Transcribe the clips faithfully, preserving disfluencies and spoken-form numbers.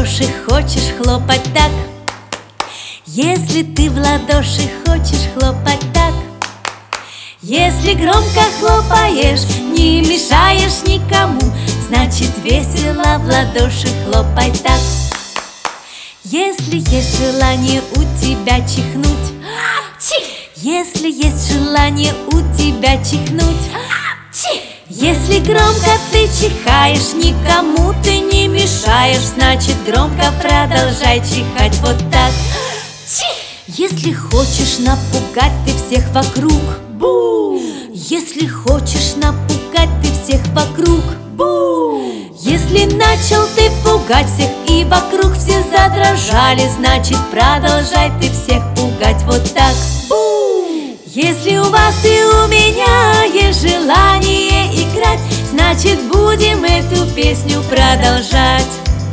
ладоши хочешь хлопать так, если ты в ладоши хочешь хлопать так, если громко хлопаешь, не мешаешь никому, значит весело в ладоши хлопать так. Если есть желание у тебя чихнуть, если есть желание у тебя чихнуть, если громко ты чихаешь, никому ты не мешаешь, значит громко продолжай чихать вот так. Если хочешь напугать ты всех вокруг, бу! Если хочешь напугать ты всех вокруг, бу! Если начал ты пугать всех и вокруг все задрожали, значит продолжай ты всех пугать вот так, бу! Если у вас и у меня есть желание играть, значит будем эту песню продолжать.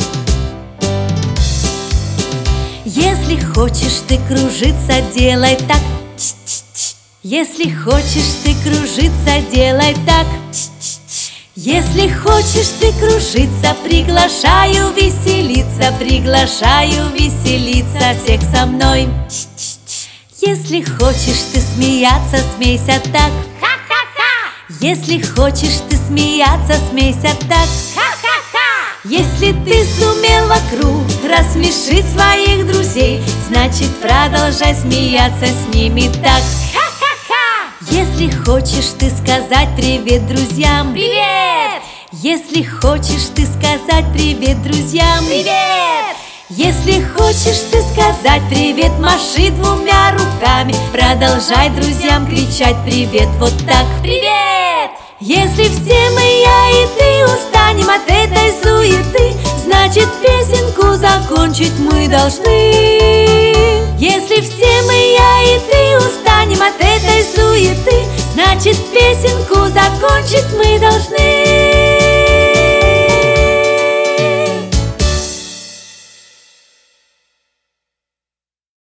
Если хочешь ты кружиться, делай так. Если хочешь ты кружиться, делай так. Если хочешь ты кружиться, приглашаю веселиться, приглашаю веселиться всех со мной. Если хочешь ты смеяться, смейся так. Если хочешь ты смеяться, смейся так. Если ты сумел вокруг рассмешить своих друзей, значит продолжай смеяться с ними так. Если хочешь ты сказать привет друзьям, привет! Если хочешь ты сказать привет друзьям, привет! Если хочешь ты сказать привет, маши двумя руками, продолжай друзьям кричать привет вот так. Привет! Если все мы, я и ты, устанем от этой суеты, значит песенку закончить мы должны. Если все мы, я и ты, устанем от этой суеты, значит песенку закончить мы